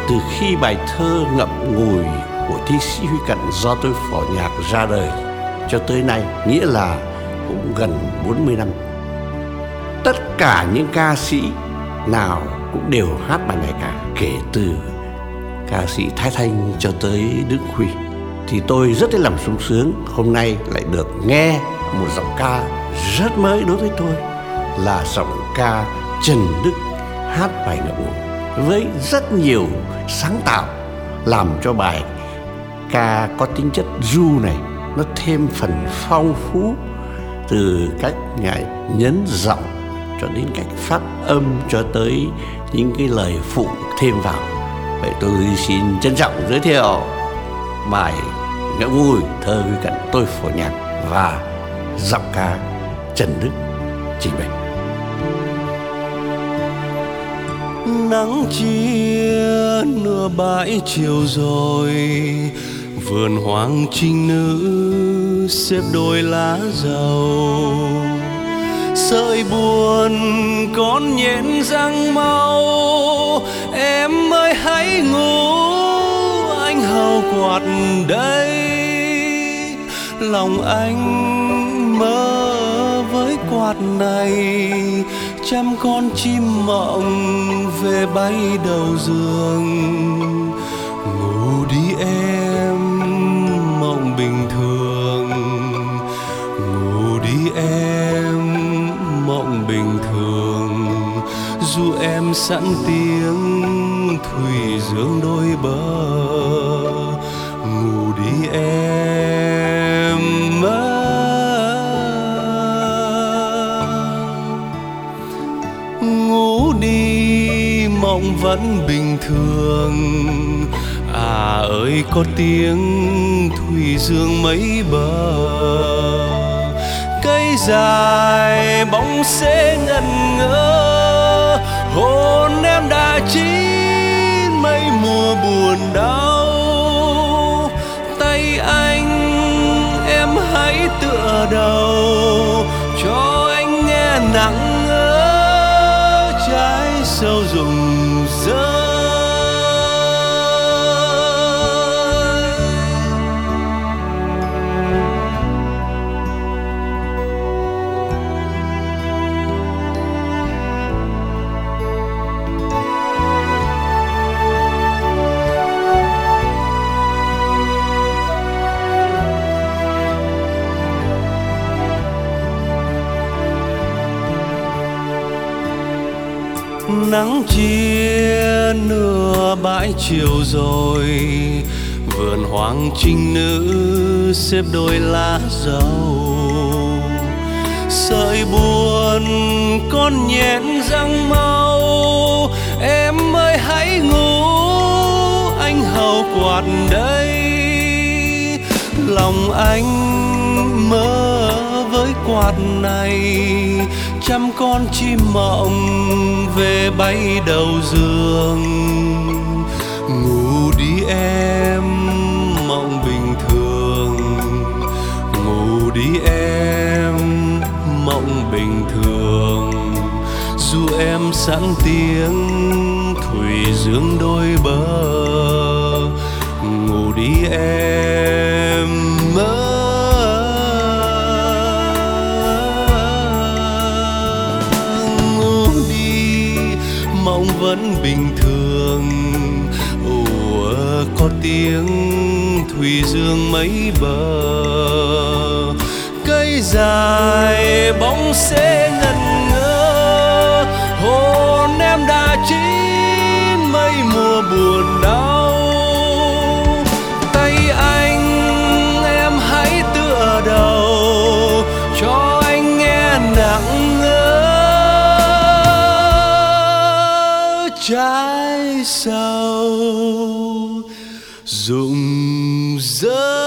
từ khi bài thơ Ngậm Ngùi của thi sĩ Huy Cận do tôi phỏ nhạc ra đời cho tới nay, nghĩa là cũng gần 40 năm. Tất cả những ca sĩ nào cũng đều hát bài này cả, kể từ ca sĩ Thái Thanh cho tới Đức Huy. Thì tôi rất lấy làm sung sướng hôm nay lại được nghe một giọng ca rất mới đối với tôi, là giọng ca Trần Đức hát bài Ngậm Ngùi với rất nhiều sáng tạo, làm cho bài ca có tính chất du này nó thêm phần phong phú, từ cách ngài nhấn giọng cho đến cách phát âm cho tới những cái lời phụ thêm vào. Vậy tôi xin trân trọng giới thiệu bài Ngậm Ngùi, thơ Huy Cận, tôi phổ nhạc và giọng ca Trần Đức trình bày. Nắng chia nửa bãi chiều rồi, vườn hoàng trinh nữ xếp đôi lá dầu. Sợi buồn con nhện răng mau, em ơi hãy ngủ, anh hầu quạt đây. Lòng anh mơ với quạt này, trăm con chim mộng về bay đầu giường. Ngủ đi em, mộng bình thường. Ngủ đi em, mộng bình thường. Dù em sẵn tiếng thủy dương đôi bờ. Ngủ đi em ngủ đi, mộng vẫn bình thường. À ơi có tiếng thủy dương mấy bờ. Cây dài bóng xế ngẩn ngơ, hồn em đã chín mấy mùa buồn đau. Tay anh em hãy tựa đầu, cho anh nghe nặng ngỡ trái sâu rụng rơi. Nắng chia nửa bãi chiều rồi, vườn hoàng trinh nữ xếp đôi lá dầu. Sợi buồn con nhện răng mau, em ơi hãy ngủ, anh hầu quạt đây. Lòng anh mơ với quạt này, trăm con chim mộng về bay đầu giường. Ngủ đi em, mộng bình thường. Ngủ đi em, mộng bình thường. Dù em sẵn tiếng thủy dương đôi bờ. Ngủ đi em mộng vẫn bình thường. Có tiếng thủy dương mấy bờ. Cây dài bóng xế ngẩn ngơ, hồn em đã chín mấy mùa buồn đau. Tay anh em hãy tựa đầu, cho anh nghe nặng ngỡ trái sầu rụng rơi.